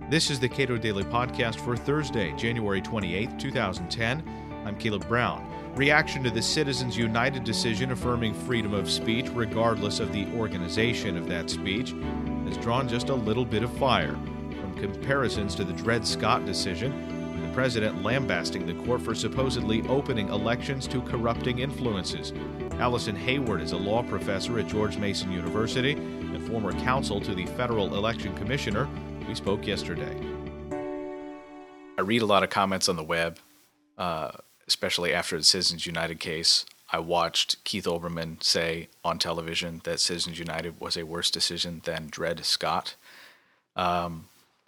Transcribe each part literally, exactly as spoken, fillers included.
This is the Cato Daily Podcast for Thursday, January twenty-eighth, two thousand ten. I'm Caleb Brown. Reaction to the Citizens United decision affirming freedom of speech, regardless of the organization of that speech, has drawn just a little bit of fire. From comparisons to the Dred Scott decision, and the president lambasting the court for supposedly opening elections to corrupting influences. Allison Hayward is a law professor at George Mason University and former counsel to the Federal Election Commissioner. We spoke yesterday. I read a lot of comments on the web, uh, especially after the Citizens United case. I watched Keith Olbermann say on television that Citizens United was a worse decision than Dred Scott. Um,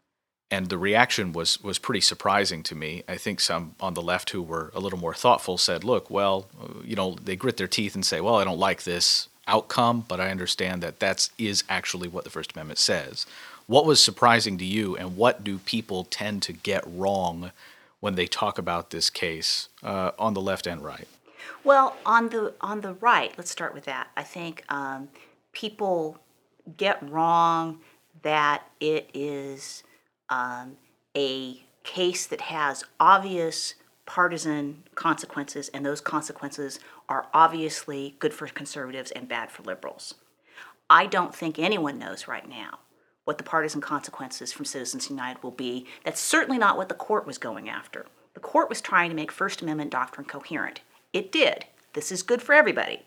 and the reaction was, was pretty surprising to me. I think some on the left who were a little more thoughtful said, look, well, you know, they grit their teeth and say, well, I don't like this outcome, but I understand that that is actually what the First Amendment says. What was surprising to you, and what do people tend to get wrong when they talk about this case uh, on the left and right? Well, on the on the right, let's start with that. I think um, people get wrong that it is um, a case that has obvious partisan consequences, and those consequences are obviously good for conservatives and bad for liberals. I don't think anyone knows right now what the partisan consequences from Citizens United will be. That's certainly not what the court was going after. The court was trying to make First Amendment doctrine coherent. It did. This is good for everybody.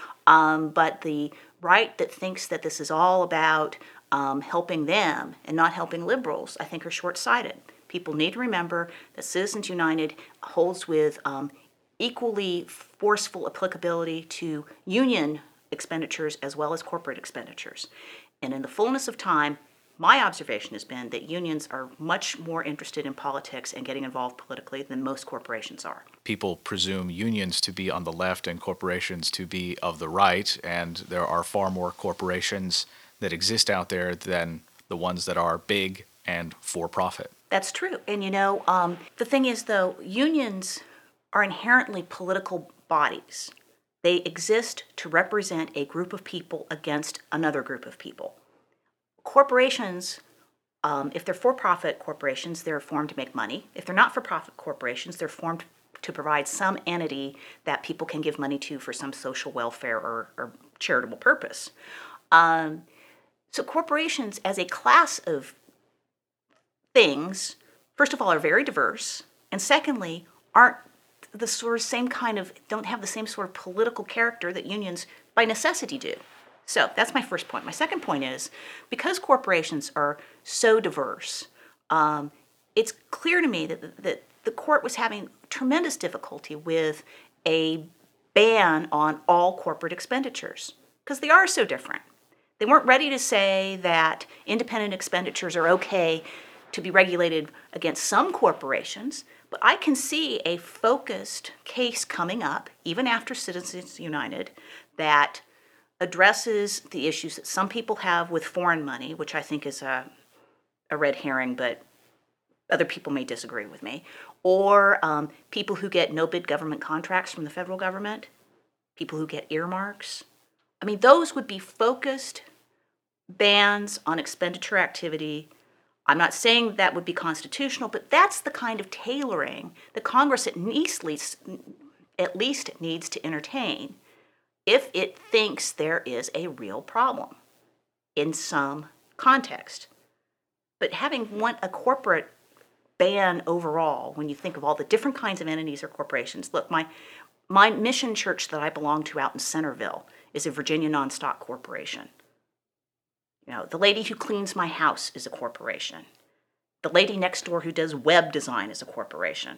Um, but the right that thinks that this is all about um, helping them and not helping liberals, I think, are short-sighted. People need to remember that Citizens United holds with um, equally forceful applicability to union expenditures as well as corporate expenditures. And in the fullness of time, my observation has been that unions are much more interested in politics and getting involved politically than most corporations are. People presume unions to be on the left and corporations to be of the right, and there are far more corporations that exist out there than the ones that are big and for-profit. That's true. And you know, um, the thing is, though, unions are inherently political bodies. They exist to represent a group of people against another group of people. Corporations, um, if they're for-profit corporations, they're formed to make money. If they're not for-profit corporations, they're formed to provide some entity that people can give money to for some social welfare or, or charitable purpose. Um, so corporations as a class of things, first of all, are very diverse, and secondly, aren't the sort of same kind of, don't have the same sort of political character that unions by necessity do. So that's my first point. My second point is, because corporations are so diverse, um, it's clear to me that, that the court was having tremendous difficulty with a ban on all corporate expenditures, because they are so different. They weren't ready to say that independent expenditures are okay to be regulated against some corporations, but I can see a focused case coming up, even after Citizens United, that addresses the issues that some people have with foreign money, which I think is a, a red herring, but other people may disagree with me, or um, people who get no-bid government contracts from the federal government, people who get earmarks. I mean, those would be focused bans on expenditure activity. I'm not saying that would be constitutional, but that's the kind of tailoring that Congress at least, at least needs to entertain if it thinks there is a real problem in some context. But having one, a corporate ban overall, when you think of all the different kinds of entities or corporations, look, my, my mission church that I belong to out in Centerville is a Virginia non-stock corporation. You know, the lady who cleans my house is a corporation. The lady next door who does web design is a corporation.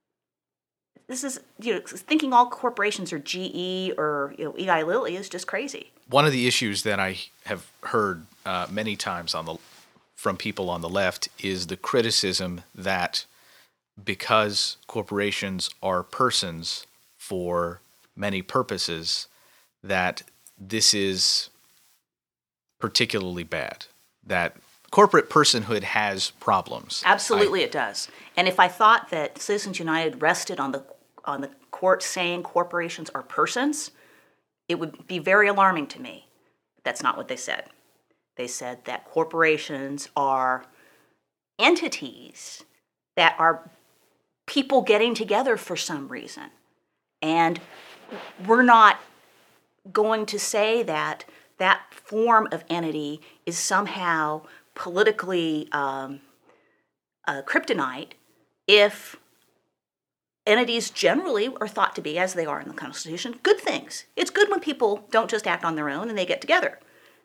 This is, you know, thinking all corporations are G E or, you know, Eli Lilly is just crazy. One of the issues that I have heard uh, many times on the from people on the left is the criticism that because corporations are persons for many purposes, that this is particularly bad, that corporate personhood has problems. Absolutely, I, it does. And if I thought that Citizens United rested on the on the court saying corporations are persons, it would be very alarming to me. That's not what they said. They said that corporations are entities that are people getting together for some reason. And we're not going to say that that form of entity is somehow politically um, uh, kryptonite if entities generally are thought to be, as they are in the Constitution, good things. It's good when people don't just act on their own and they get together.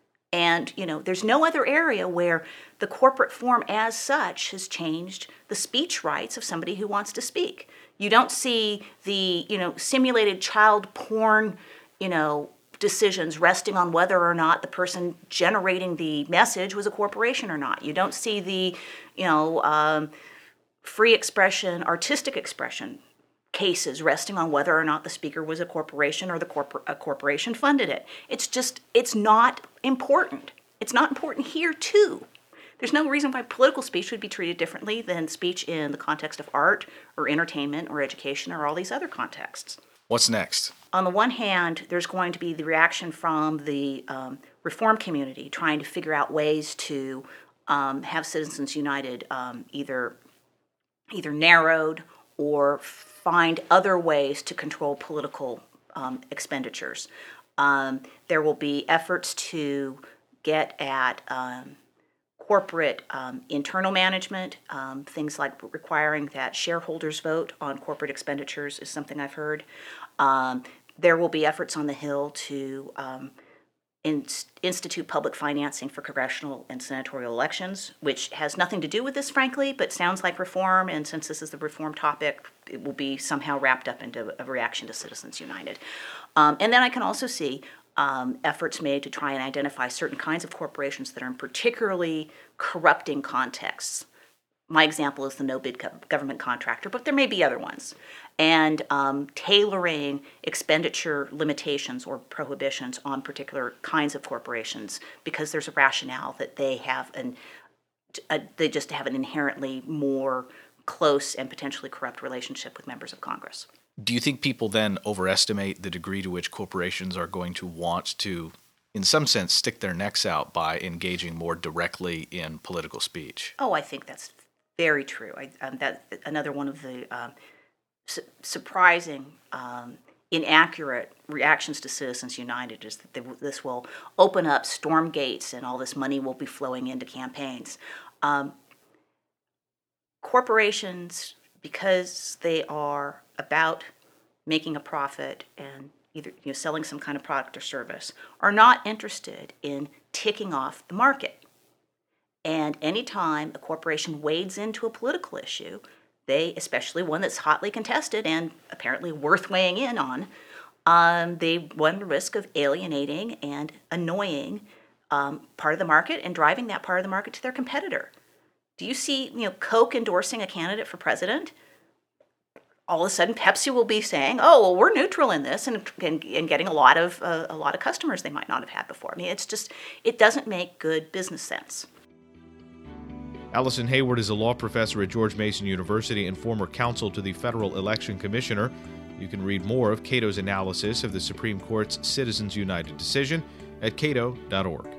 And, you know, there's no other area where the corporate form as such has changed the speech rights of somebody who wants to speak. You don't see the, you know, simulated child porn, you know, decisions resting on whether or not the person generating the message was a corporation or not. You don't see the, you know, um, free expression, artistic expression cases resting on whether or not the speaker was a corporation or the corpor- a corporation funded it. It's just, it's not important. It's not important here too. There's no reason why political speech should be treated differently than speech in the context of art or entertainment or education or all these other contexts. What's next? On the one hand, there's going to be the reaction from the um, reform community trying to figure out ways to um, have Citizens United um, either either narrowed or find other ways to control political um, expenditures. Um, there will be efforts to get at um, corporate um, internal management, um, things like requiring that shareholders vote on corporate expenditures is something I've heard. Um, there will be efforts on the Hill to um, in, institute public financing for congressional and senatorial elections, which has nothing to do with this, frankly, but sounds like reform, and since this is the reform topic, it will be somehow wrapped up into a reaction to Citizens United. Um, and then I can also see Um, efforts made to try and identify certain kinds of corporations that are in particularly corrupting contexts. My example is the no-bid co- government contractor, but there may be other ones. And um, tailoring expenditure limitations or prohibitions on particular kinds of corporations because there's a rationale that they have an, a, they just have an inherently more close and potentially corrupt relationship with members of Congress. Do you think people then overestimate the degree to which corporations are going to want to, in some sense, stick their necks out by engaging more directly in political speech? Oh, I think that's very true. I, um, that another one of the um, su- surprising, um, inaccurate reactions to Citizens United is that they, this will open up storm gates and all this money will be flowing into campaigns. Um, corporations, because they are about making a profit and either you know selling some kind of product or service, are not interested in ticking off the market. And anytime a corporation wades into a political issue, they, especially one that's hotly contested and apparently worth weighing in on, um, they run the risk of alienating and annoying um, part of the market and driving that part of the market to their competitor. Do you see, you know, Coke endorsing a candidate for president? All of a sudden, Pepsi will be saying, "Oh, well, we're neutral in this," and and, and getting a lot of uh, a lot of customers they might not have had before. I mean, it's just it doesn't make good business sense. Allison Hayward is a law professor at George Mason University and former counsel to the Federal Election Commissioner. You can read more of Cato's analysis of the Supreme Court's Citizens United decision at cato dot org.